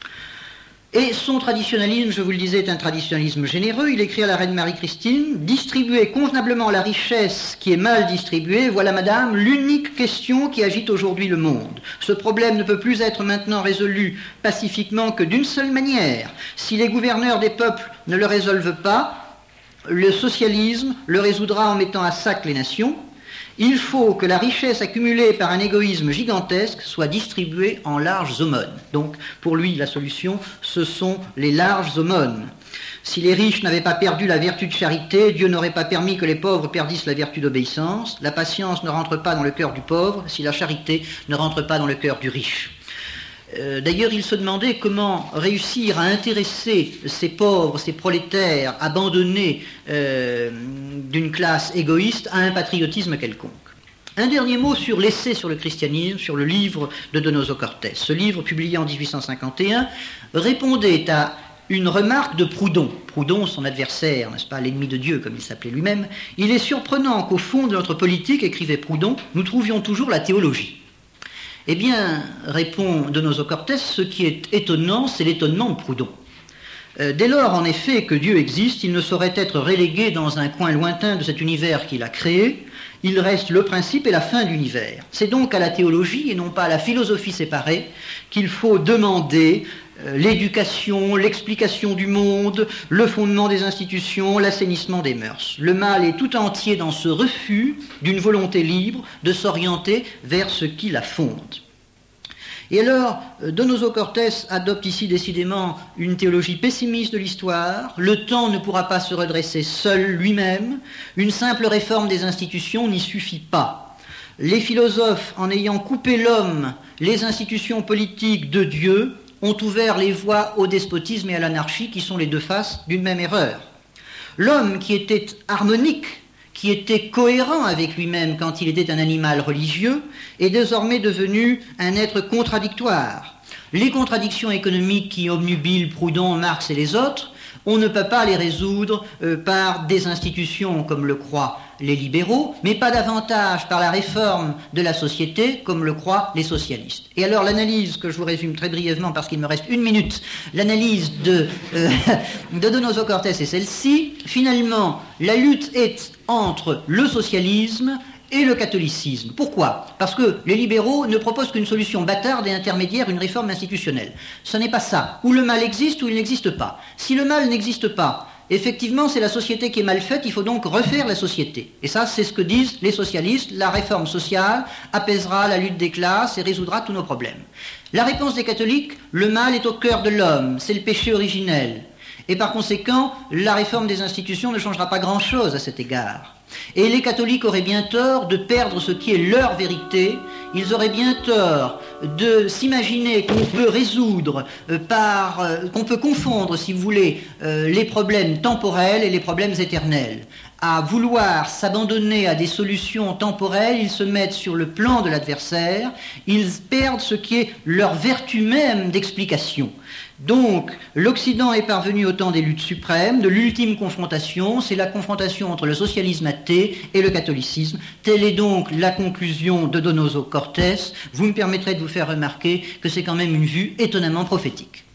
Speaker 1: Et son traditionnalisme, je vous le disais, est un traditionnalisme généreux. Il écrit à la reine Marie-Christine, « Distribuer convenablement la richesse qui est mal distribuée, voilà, madame, l'unique question qui agite aujourd'hui le monde. Ce problème ne peut plus être maintenant résolu pacifiquement que d'une seule manière. Si les gouverneurs des peuples ne le résolvent pas, le socialisme le résoudra en mettant à sac les nations. Il faut que la richesse accumulée par un égoïsme gigantesque soit distribuée en larges aumônes. » Donc, pour lui, la solution, ce sont les larges aumônes. Si les riches n'avaient pas perdu la vertu de charité, Dieu n'aurait pas permis que les pauvres perdissent la vertu d'obéissance. La patience ne rentre pas dans le cœur du pauvre si la charité ne rentre pas dans le cœur du riche. Euh, d'ailleurs, il se demandait comment réussir à intéresser ces pauvres, ces prolétaires abandonnés euh, d'une classe égoïste à un patriotisme quelconque. Un dernier mot sur l'essai sur le christianisme, sur le livre de Donoso Cortés. Ce livre, publié en dix-huit cent cinquante et un, répondait à une remarque de Proudhon. Proudhon, son adversaire, n'est-ce pas, l'ennemi de Dieu, comme il s'appelait lui-même. Il est surprenant qu'au fond de notre politique, écrivait Proudhon, nous trouvions toujours la théologie. Eh bien, répond Donoso Cortés, ce qui est étonnant, c'est l'étonnement de Proudhon. Euh, dès lors, en effet, que Dieu existe, il ne saurait être relégué dans un coin lointain de cet univers qu'il a créé. Il reste le principe et la fin de l'univers. C'est donc à la théologie, et non pas à la philosophie séparée, qu'il faut demander euh, l'éducation, l'explication du monde, le fondement des institutions, l'assainissement des mœurs. Le mal est tout entier dans ce refus d'une volonté libre de s'orienter vers ce qui la fonde. Et alors, Donoso Cortés adopte ici décidément une théologie pessimiste de l'histoire. Le temps ne pourra pas se redresser seul lui-même. Une simple réforme des institutions n'y suffit pas. Les philosophes, en ayant coupé l'homme, les institutions politiques de Dieu, ont ouvert les voies au despotisme et à l'anarchie qui sont les deux faces d'une même erreur. L'homme qui était harmonique, qui était cohérent avec lui-même quand il était un animal religieux, est désormais devenu un être contradictoire. Les contradictions économiques qui obnubilent Proudhon, Marx et les autres, on ne peut pas les résoudre euh, par des institutions comme le croient les libéraux, mais pas davantage par la réforme de la société comme le croient les socialistes. Et alors l'analyse, que je vous résume très brièvement parce qu'il me reste une minute, l'analyse de, euh, de Donoso Cortés est celle-ci. Finalement, la lutte est entre le socialisme et le catholicisme. Pourquoi? Parce que les libéraux ne proposent qu'une solution bâtarde et intermédiaire, une réforme institutionnelle. Ce n'est pas ça. Ou le mal existe ou il n'existe pas. Si le mal n'existe pas, effectivement, c'est la société qui est mal faite, il faut donc refaire la société. Et ça, c'est ce que disent les socialistes. La réforme sociale apaisera la lutte des classes et résoudra tous nos problèmes. La réponse des catholiques, le mal est au cœur de l'homme, c'est le péché originel. Et par conséquent, la réforme des institutions ne changera pas grand-chose à cet égard. Et les catholiques auraient bien tort de perdre ce qui est leur vérité, ils auraient bien tort de s'imaginer qu'on peut résoudre euh, par, euh, qu'on peut confondre, si vous voulez, euh, les problèmes temporels et les problèmes éternels. À vouloir s'abandonner à des solutions temporelles, ils se mettent sur le plan de l'adversaire, ils perdent ce qui est leur vertu même d'explication. Donc, l'Occident est parvenu au temps des luttes suprêmes, de l'ultime confrontation, c'est la confrontation entre le socialisme athée et le catholicisme. Telle est donc la conclusion de Donoso Cortés. Vous me permettrez de vous faire remarquer que c'est quand même une vue étonnamment prophétique.